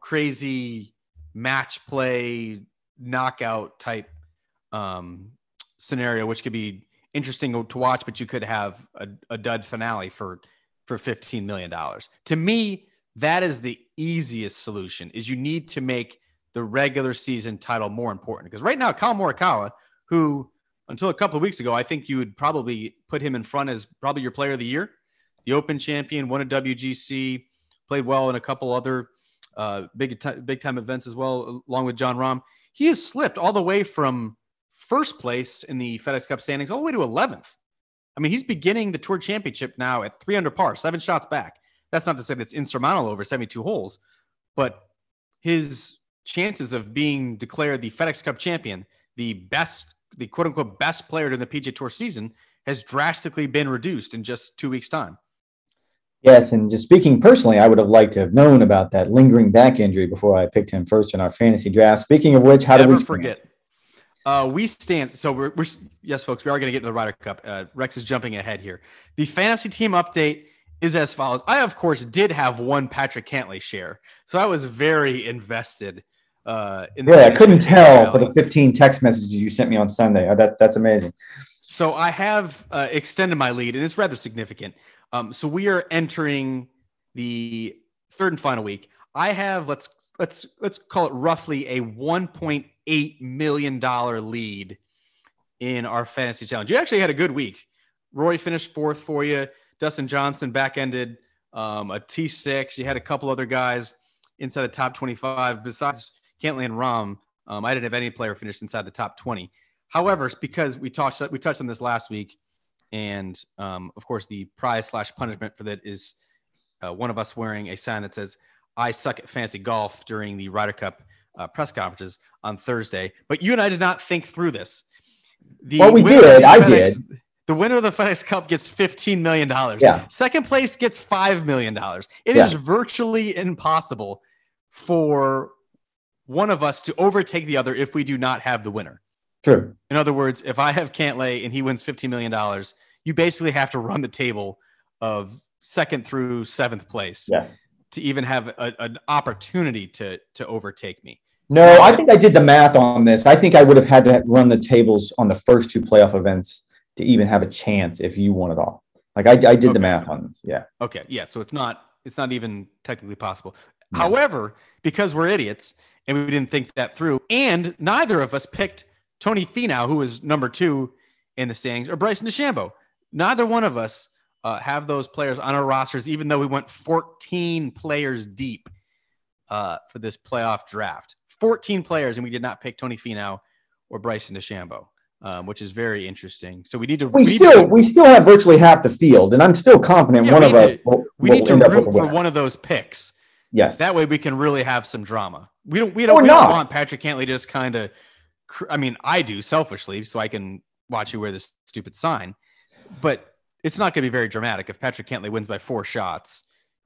crazy match play, knockout type um, scenario, which could be interesting to watch, but you could have a, a dud finale for, for fifteen million dollars. To me, that is the easiest solution, is you need to make the regular season title more important. Because right now, Collin Morikawa, who until a couple of weeks ago, I think you would probably put him in front as probably your player of the year, the Open champion, won a W G C, played well in a couple other uh, big, t- big time events as well, along with Jon Rahm. He has slipped all the way from first place in the FedEx Cup standings all the way to eleventh. I mean, he's beginning the Tour Championship now at three under par, seven shots back. That's not to say that's insurmountable over seventy-two holes, but his chances of being declared the FedEx Cup champion, the best, the quote unquote best player in the P G A Tour season, has drastically been reduced in just two weeks' time. Yes, and just speaking personally, I would have liked to have known about that lingering back injury before I picked him first in our fantasy draft. Speaking of which, how Never do we stand? forget? Uh, we stand. So we're, we're yes, folks. We are going to get to the Ryder Cup. Uh, Rex is jumping ahead here. The fantasy team update is as follows. I, of course, did have one Patrick Cantlay share, so I was very invested. Uh, in the yeah, I couldn't tell for the fifteen text messages you sent me on Sunday. Oh, that that's amazing. So I have uh, extended my lead, and it's rather significant. Um, so we are entering the third and final week. I have let's let's let's call it roughly a one point eight million dollars lead in our fantasy challenge. You actually had a good week. Rory finished fourth for you. Dustin Johnson back-ended um, a T six. You had a couple other guys inside the top twenty-five. Besides Cantlay and Rahm, um, I didn't have any player finish inside the top twenty. However, it's because we touched we touched on this last week, and um, of course the prize slash punishment for that is uh, one of us wearing a sign that says "I suck at fantasy golf" during the Ryder Cup uh, press conferences on Thursday. But you and I did not think through this. The well, we did. I FedEx, did. The winner of the FedEx Cup gets fifteen million dollars. Yeah. Second place gets five million dollars. It yeah. is virtually impossible for one of us to overtake the other if we do not have the winner. True. In other words, if I have Cantlay and he wins fifteen million dollars, you basically have to run the table of second through seventh place yeah. to even have a, an opportunity to, to overtake me. No, I think I did the math on this. I think I would have had to run the tables on the first two playoff events to even have a chance if you won it all. Like I, I did okay. the math on this. Yeah. Okay. Yeah. So it's not, it's not even technically possible. Yeah. However, because we're idiots and we didn't think that through, and neither of us picked Tony Finau, who was number two in the standings, or Bryson DeChambeau. Neither one of us uh, have those players on our rosters, even though we went fourteen players deep uh, for this playoff draft. fourteen players, and we did not pick Tony Finau or Bryson DeChambeau. Um, which is very interesting. So we need to. We, we still to, we still have virtually half the field, and I'm still confident yeah, one of us. To, will, we will need to root for one of those picks. Yes, that way we can really have some drama. We don't. We don't, we don't want Patrick Cantlay just kind of. I mean, I do selfishly, so I can watch you wear this stupid sign. But it's not going to be very dramatic if Patrick Cantlay wins by four shots,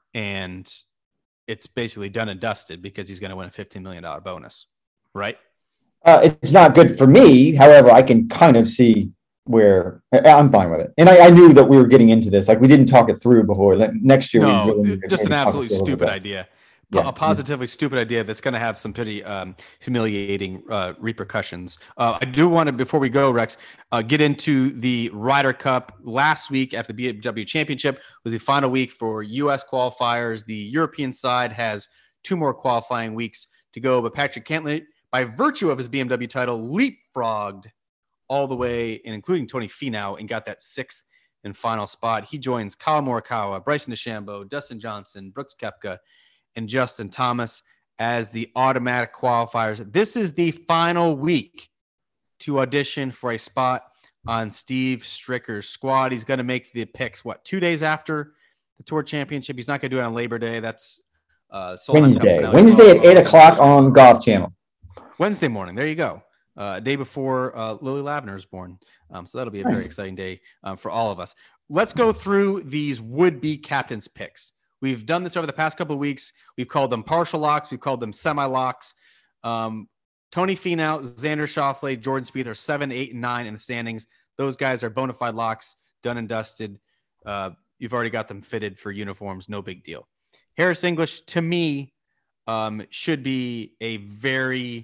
and it's basically done and dusted because he's going to win a fifteen million dollars bonus, right? Uh, it's not good for me. However, I can kind of see where I'm fine with it. And I, I knew that we were getting into this. Like we didn't talk it through before. Next year, no, we really just an absolutely stupid idea. Yeah. A positively stupid idea that's going to have some pretty um, humiliating uh, repercussions. Uh, I do want to, before we go, Rex, uh, get into the Ryder Cup. Last week after the B M W Championship was the final week for U S qualifiers. The European side has two more qualifying weeks to go, but Patrick Cantlay, by virtue of his B M W title, leapfrogged all the way, and including Tony Finau, and got that sixth and final spot. He joins Kyle Morikawa, Bryson DeChambeau, Dustin Johnson, Brooks Koepka, and Justin Thomas as the automatic qualifiers. This is the final week to audition for a spot on Steve Stricker's squad. He's going to make the picks, what, two days after the Tour Championship? He's not going to do it on Labor Day. That's uh, Wednesday. Wednesday at eight o'clock on Golf Channel. Wednesday morning. There you go. Uh, a day before uh, Lily Lavender is born. Um, so that'll be a very exciting day um, for all of us. Let's go through these would-be captains' picks. We've done this over the past couple of weeks. We've called them partial locks. We've called them semi-locks. Um, Tony Finau, Xander Schauffele, Jordan Spieth are seven, eight, and nine in the standings. Those guys are bona fide locks, done and dusted. Uh, you've already got them fitted for uniforms. No big deal. Harris English, to me, um, should be a very,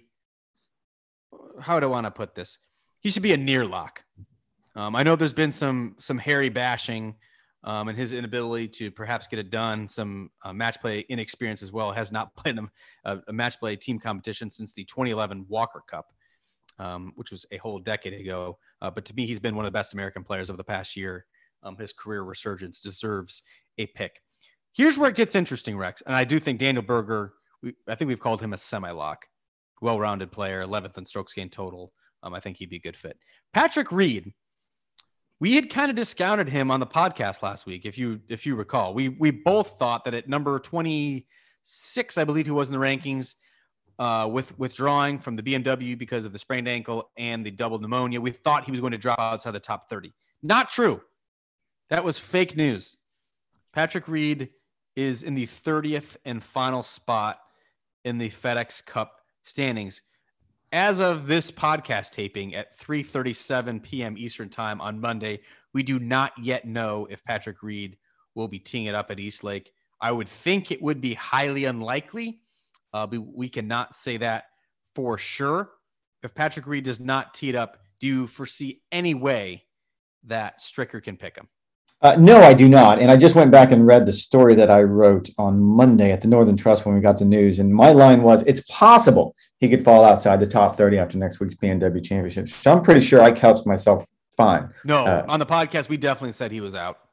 how do I want to put this? He should be a near lock. Um, I know there's been some some Harry bashing um, and his inability to perhaps get it done. Some uh, match play inexperience as well. Has not played a, a match play team competition since the twenty eleven Walker Cup, um, which was a whole decade ago. Uh, but to me, he's been one of the best American players over the past year. Um, his career resurgence deserves a pick. Here's where it gets interesting, Rex. And I do think Daniel Berger, we, I think we've called him a semi-lock. Well-rounded player, eleventh in strokes gained total. Um, I think he'd be a good fit. Patrick Reed, we had kind of discounted him on the podcast last week, if you if you recall. We we both thought that at number twenty-six, I believe he was in the rankings, uh, with withdrawing from the B M W because of the sprained ankle and the double pneumonia, we thought he was going to drop outside the top thirty. Not true. That was fake news. Patrick Reed is in the thirtieth and final spot in the FedEx Cup standings. As of this podcast taping at three thirty-seven p.m. Eastern time on Monday, we do not yet know if Patrick Reed will be teeing it up at East Lake. I would think it would be highly unlikely. Uh, but we cannot say that for sure. If Patrick Reed does not tee it up, do you foresee any way that Stricker can pick him? Uh, no, I do not. And I just went back and read the story that I wrote on Monday at the Northern Trust when we got the news. And my line was, it's possible he could fall outside the top thirty after next week's B M W Championship. So I'm pretty sure I couched myself fine. No, uh, on the podcast, we definitely said he was out.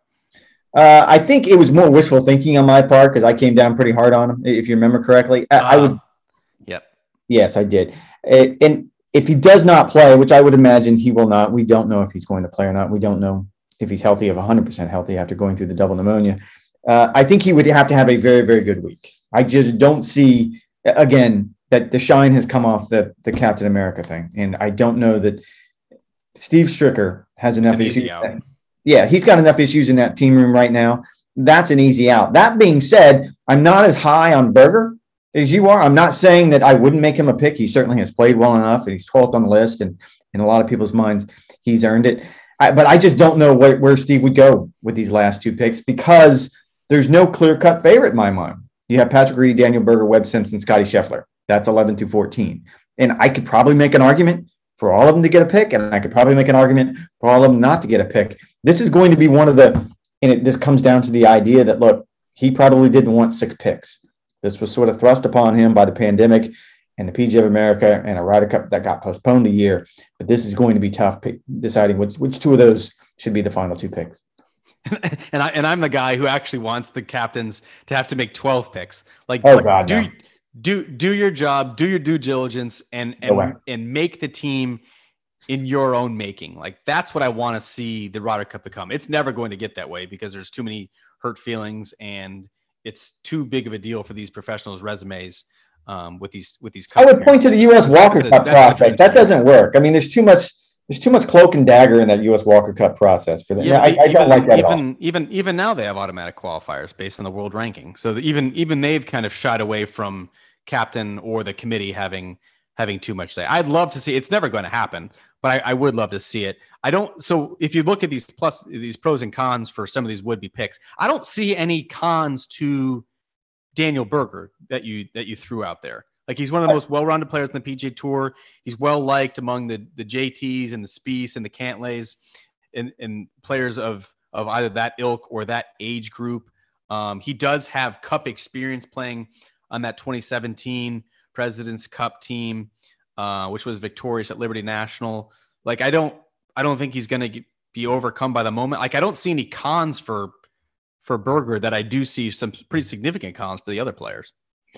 Uh, I think it was more wishful thinking on my part because I came down pretty hard on him, if you remember correctly. I, uh, I would. Yep. Yes, I did. It, and if he does not play, which I would imagine he will not, we don't know if he's going to play or not. We don't know if he's healthy, of one hundred percent healthy after going through the double pneumonia. Uh, I think he would have to have a very, very good week. I just don't see, again, that the shine has come off the, the Captain America thing. And I don't know that Steve Stricker has enough issues. Yeah, he's got enough issues in that team room right now. That's an easy out. That being said, I'm not as high on Berger as you are. I'm not saying that I wouldn't make him a pick. He certainly has played well enough, and he's twelfth on the list, and in a lot of people's minds, he's earned it. I, but I just don't know where, where Steve would go with these last two picks because there's no clear-cut favorite in my mind. You have Patrick Reed, Daniel Berger, Webb Simpson, Scotty Scheffler. That's eleven through fourteen. And I could probably make an argument for all of them to get a pick, and I could probably make an argument for all of them not to get a pick. This is going to be one of the – and it, this comes down to the idea that, look, he probably didn't want six picks. This was sort of thrust upon him by the pandemic and the P G A of America and a Ryder Cup that got postponed a year. But this is going to be tough deciding which, which two of those should be the final two picks. And I and I'm the guy who actually wants the captains to have to make twelve picks. Like, oh like God, do no. do do your job, do your due diligence, and and No and make the team in your own making. Like, that's what I want to see the Ryder Cup become. It's never going to get that way because there's too many hurt feelings and it's too big of a deal for these professionals' resumes um, with these with these. I would point to the U S Walker the, Cup process. That doesn't work. I mean, there's too much. There's too much cloak and dagger in that U S Walker Cup process for them. Yeah, I, I even, don't like that even, at all. Even even now they have automatic qualifiers based on the world ranking. So even even they've kind of shied away from captain or the committee having having too much say. I'd love to see. It's never going to happen, but I, I would love to see it. I don't. So if you look at these plus these pros and cons for some of these would be picks, I don't see any cons to Daniel Berger that you that you threw out there. Like, he's one of the most well-rounded players in the P G A Tour. He's well-liked among the, the J Ts and the Spieths and the Cantlays and, and players of, of either that ilk or that age group. Um, he does have Cup experience playing on that twenty seventeen President's Cup team, uh, which was victorious at Liberty National. Like, I don't I don't think he's going to be overcome by the moment. Like, I don't see any cons for for Berger that I do see some pretty significant cons for the other players.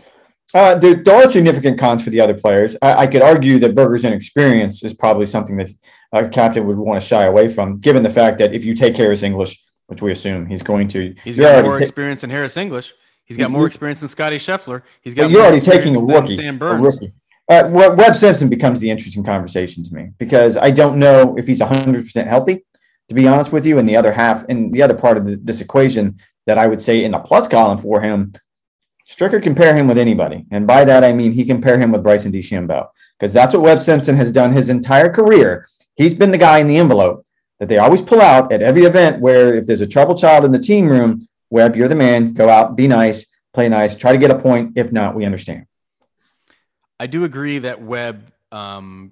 Uh, there, there are significant cons for the other players. I, I could argue that Berger's inexperience is probably something that a captain would want to shy away from, given the fact that if you take Harris English, which we assume he's going to, he's got more experience than Harris English. He's got more experience than Scotty Scheffler. He's got. You're more already taking a rookie. Sam A Burns. rookie. Uh, Webb Simpson becomes the interesting conversation to me because I don't know if he's one hundred percent healthy, to be honest with you. And the other half, and the other part of the, this equation that I would say in the plus column for him, Stricker can pair him with anybody. And by that, I mean he can pair him with Bryson DeChambeau, because that's what Webb Simpson has done his entire career. He's been the guy in the envelope that they always pull out at every event where if there's a troubled child in the team room, Webb, you're the man. Go out, be nice, play nice, try to get a point. If not, we understand. I do agree that Webb, um,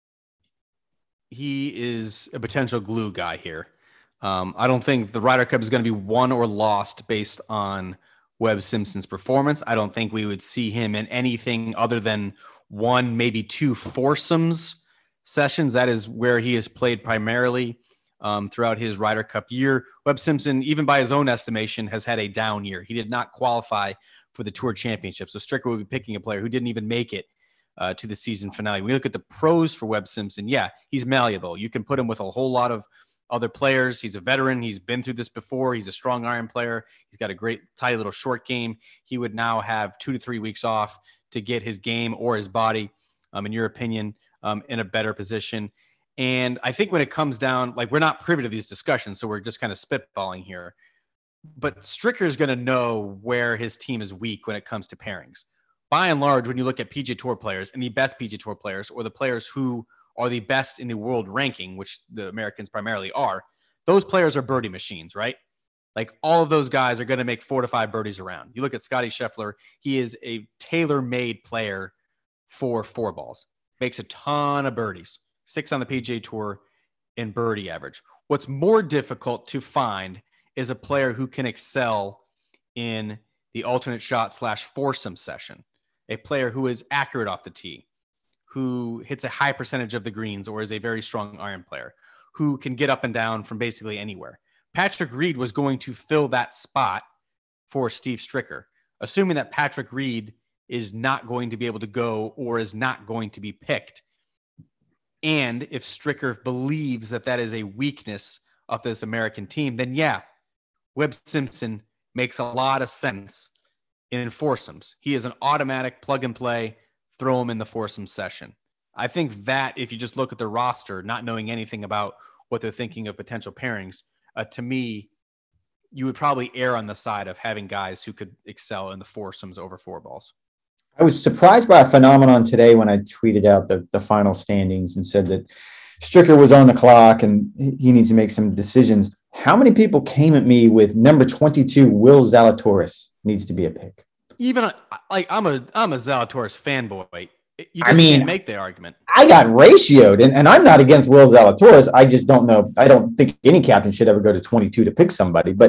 he is a potential glue guy here. Um, I don't think the Ryder Cup is going to be won or lost based on Webb Simpson's performance. I don't think we would see him in anything other than one, maybe two foursomes sessions. That is where he has played primarily um, throughout his Ryder Cup year. Webb Simpson, even by his own estimation, has had a down year. He did not qualify for the Tour Championship. So Stricker would be picking a player who didn't even make it uh, to the season finale. When we look at the pros for Webb Simpson, yeah, he's malleable. You can put him with a whole lot of other players. He's a veteran. He's been through this before. He's a strong iron player. He's got a great, tight little short game. He would now have two to three weeks off to get his game or his body, um, in your opinion, um, in a better position. And I think when it comes down, like, we're not privy to these discussions, so we're just kind of spitballing here. But Stricker is going to know where his team is weak when it comes to pairings. By and large, when you look at P G A Tour players and the best P G A Tour players, or the players who are the best in the world ranking, which the Americans primarily are, those players are birdie machines, right? Like, all of those guys are going to make four to five birdies around. You look at Scotty Scheffler, he is a tailor-made player for four balls. Makes a ton of birdies, six on the P G A Tour in birdie average. What's more difficult to find is a player who can excel in the alternate shot slash foursome session, a player who is accurate off the tee, who hits a high percentage of the greens or is a very strong iron player, who can get up and down from basically anywhere. Patrick Reed was going to fill that spot for Steve Stricker, assuming that Patrick Reed is not going to be able to go or is not going to be picked. And if Stricker believes that that is a weakness of this American team, then yeah, Webb Simpson makes a lot of sense in foursomes. He is an automatic plug and play, throw him in the foursome session. I think that if you just look at the roster, not knowing anything about what they're thinking of potential pairings, uh, to me, you would probably err on the side of having guys who could excel in the foursomes over four balls. I was surprised by a phenomenon today when I tweeted out the, the final standings and said that Stricker was on the clock and he needs to make some decisions. How many people came at me with number twenty-two, Will Zalatoris needs to be a pick? Even like I'm a I'm a Zalatoris fanboy. You just I mean, can't make the argument. I got ratioed, and, and I'm not against Will Zalatoris. I just don't know. I don't think any captain should ever go to twenty-two to pick somebody. But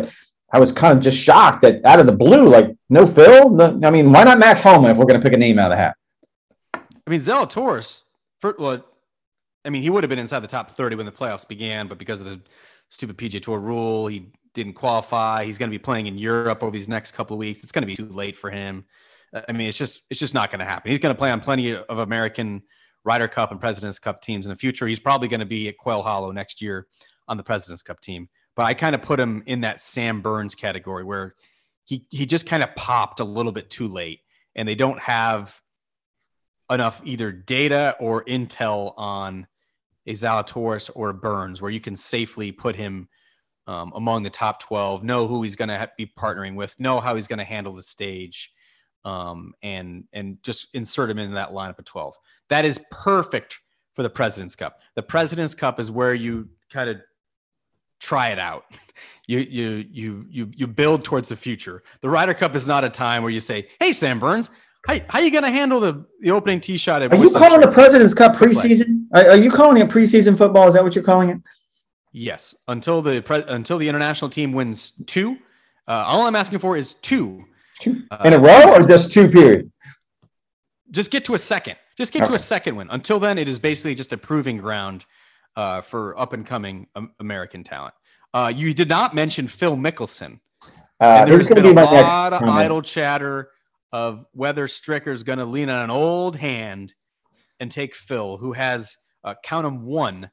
I was kind of just shocked that out of the blue, like no Phil. No, I mean, why not Max Homa if we're going to pick a name out of the hat? I mean, Zalatoris, for, well, I mean, he would have been inside the top thirty when the playoffs began, but because of the stupid P G A Tour rule, he didn't qualify. He's going to be playing in Europe over these next couple of weeks. It's going to be too late for him. I mean, it's just it's just not going to happen. He's going to play on plenty of American Ryder Cup and President's Cup teams in the future. He's probably going to be at Quail Hollow next year on the President's Cup team. But I kind of put him in that Sam Burns category where he he just kind of popped a little bit too late, and they don't have enough either data or intel on a Zalatoris or a Burns where you can safely put him um, among the top twelve, know who he's going to be partnering with, know how he's going to handle the stage, um, and and just insert him in that lineup of twelve. That is perfect for the President's Cup. The President's Cup is where you kind of try it out. You you you you you build towards the future. The Ryder Cup is not a time where you say, "Hey, Sam Burns, how, how are you going to handle the, the opening tee shot?" At are you calling the President's Cup preseason? Are, are you calling it preseason football? Is that what you're calling it? Yes, until the pre, until the international team wins two. Uh, all I'm asking for is two. Two in uh, a row, or just two period? Just get to a second. Just get okay. to a second win. Until then, it is basically just a proving ground uh, for up and coming um, American talent. Uh, you did not mention Phil Mickelson. Uh, and there's been a lot of idle chatter of whether Stricker's going to lean on an old hand and take Phil, who has uh, count him one,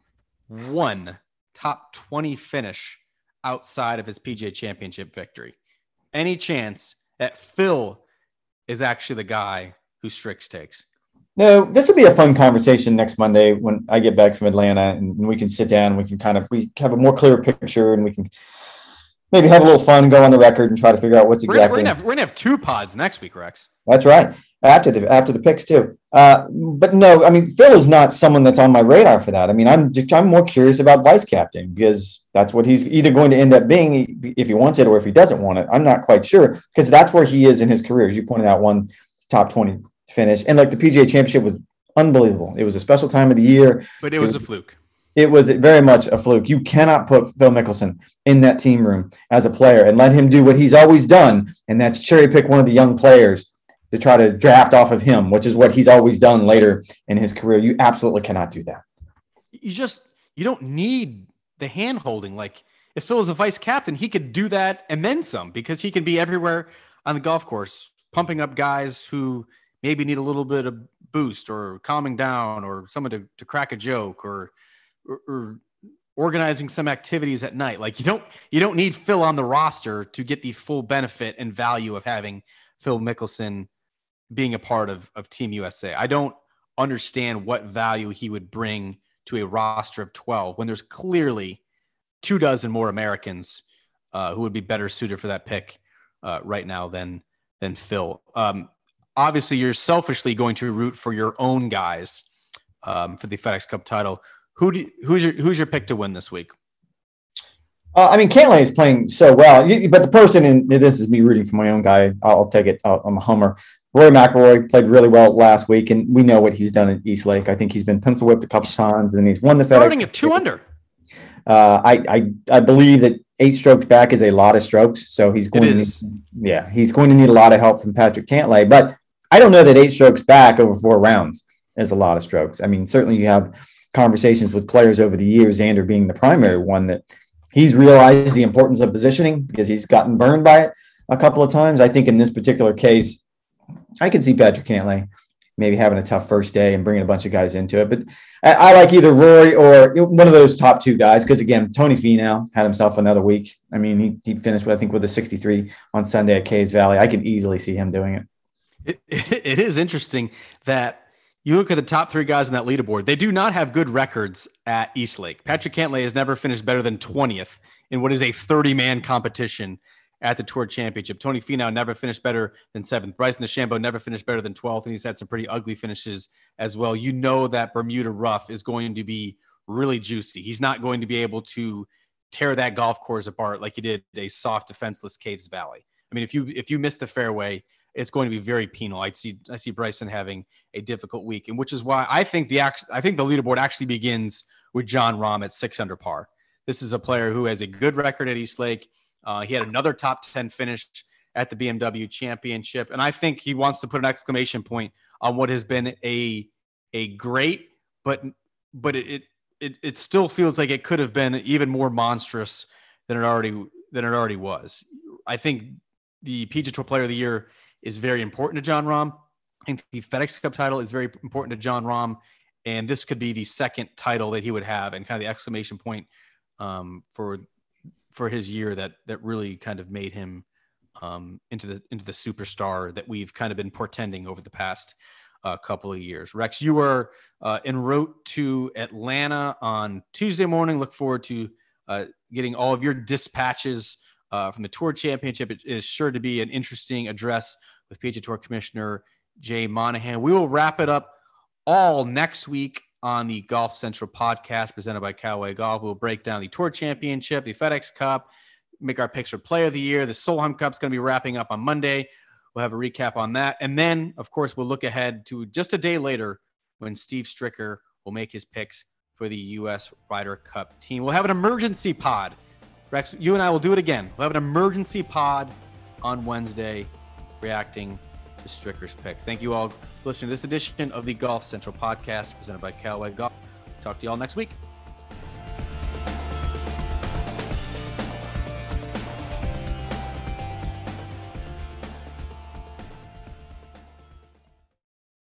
one top twenty finish outside of his P G A Championship victory. Any chance that Phil is actually the guy who Strix takes? No, this will be a fun conversation next Monday when I get back from Atlanta, and we can sit down and we can kind of we have a more clear picture, and we can maybe have a little fun and go on the record and try to figure out what's exactly. We're gonna have, we're gonna have two pods next week, Rex. That's right. After the after the picks too. Uh, but no, I mean Phil is not someone that's on my radar for that. I mean, I'm just, I'm more curious about vice captain because that's what he's either going to end up being if he wants it or if he doesn't want it. I'm not quite sure because that's where he is in his career. As you pointed out, one top twenty finish, and like the P G A Championship was unbelievable. It was a special time of the year, but it was, it was a fluke. It was very much a fluke. You cannot put Phil Mickelson in that team room as a player and let him do what he's always done, and that's cherry pick one of the young players to try to draft off of him, which is what he's always done later in his career. You absolutely cannot do that. You just you don't need the hand holding. Like if Phil is a vice captain, he could do that and then some because he can be everywhere on the golf course, pumping up guys who maybe need a little bit of boost or calming down or someone to, to crack a joke or, or, or organizing some activities at night. Like you don't, you don't need Phil on the roster to get the full benefit and value of having Phil Mickelson being a part of, of Team U S A. I don't understand what value he would bring to a roster of twelve when there's clearly two dozen more Americans uh, who would be better suited for that pick uh, right now than, than Phil. Um, Obviously, you're selfishly going to root for your own guys um, for the FedEx Cup title. Who do, who's your who's your pick to win this week? Uh, I mean, Cantlay is playing so well, but the person in this is me rooting for my own guy. I'll take it. I'm a homer. Rory McIlroy played really well last week, and we know what he's done at East Lake. I think he's been pencil whipped a couple times, and he's won the FedEx. Starting at two under. Uh, I, I I believe that eight strokes back is a lot of strokes, so he's going to need, yeah he's going to need a lot of help from Patrick Cantlay, but I don't know that eight strokes back over four rounds is a lot of strokes. I mean, certainly you have conversations with players over the years, Xander being the primary one, that he's realized the importance of positioning because he's gotten burned by it a couple of times. I think in this particular case, I can see Patrick Cantlay maybe having a tough first day and bringing a bunch of guys into it. But I, I like either Rory or one of those top two guys because, again, Tony Finau had himself another week. I mean, he, he finished, with, I think, with a sixty-three on Sunday at Cays Valley. I can easily see him doing it. It, it, it is interesting that you look at the top three guys on that leaderboard. They do not have good records at East Lake. Patrick Cantlay has never finished better than twentieth in what is a thirty-man competition at the Tour Championship. Tony Finau never finished better than seventh. Bryson DeChambeau never finished better than twelfth, and he's had some pretty ugly finishes as well. You know that Bermuda rough is going to be really juicy. He's not going to be able to tear that golf course apart like he did a soft, defenseless Caves Valley. I mean, if you if you miss the fairway, it's going to be very penal. I see I see Bryson having a difficult week, and which is why I think the I think the leaderboard actually begins with Jon Rahm at six under par. This is a player who has a good record at East Lake. Uh, he had another top ten finish at the B M W Championship. And I think he wants to put an exclamation point on what has been a a great, but but it it it still feels like it could have been even more monstrous than it already than it already was. I think the P G A Tour Player of the Year is very important to Jon Rahm. I think the FedEx Cup title is very important to Jon Rahm, and this could be the second title that he would have, and kind of the exclamation point um, for for his year that that really kind of made him um, into the into the superstar that we've kind of been portending over the past uh, couple of years. Rex, you were uh, en route to Atlanta on Tuesday morning. Look forward to uh, getting all of your dispatches uh, from the Tour Championship. It is sure to be an interesting address with P G A Tour Commissioner Jay Monahan. We will wrap it up all next week on the Golf Central podcast presented by Callaway Golf. We'll break down the Tour Championship, the FedEx Cup, make our picks for Player of the Year. The Solheim Cup's going to be wrapping up on Monday. We'll have a recap on that. And then, of course, we'll look ahead to just a day later when Steve Stricker will make his picks for the U S Ryder Cup team. We'll have an emergency pod. Rex, you and I will do it again. We'll have an emergency pod on Wednesday reacting to Stricker's picks. Thank you all for listening to this edition of the Golf Central podcast presented by Callaway Golf. Talk to you all next week.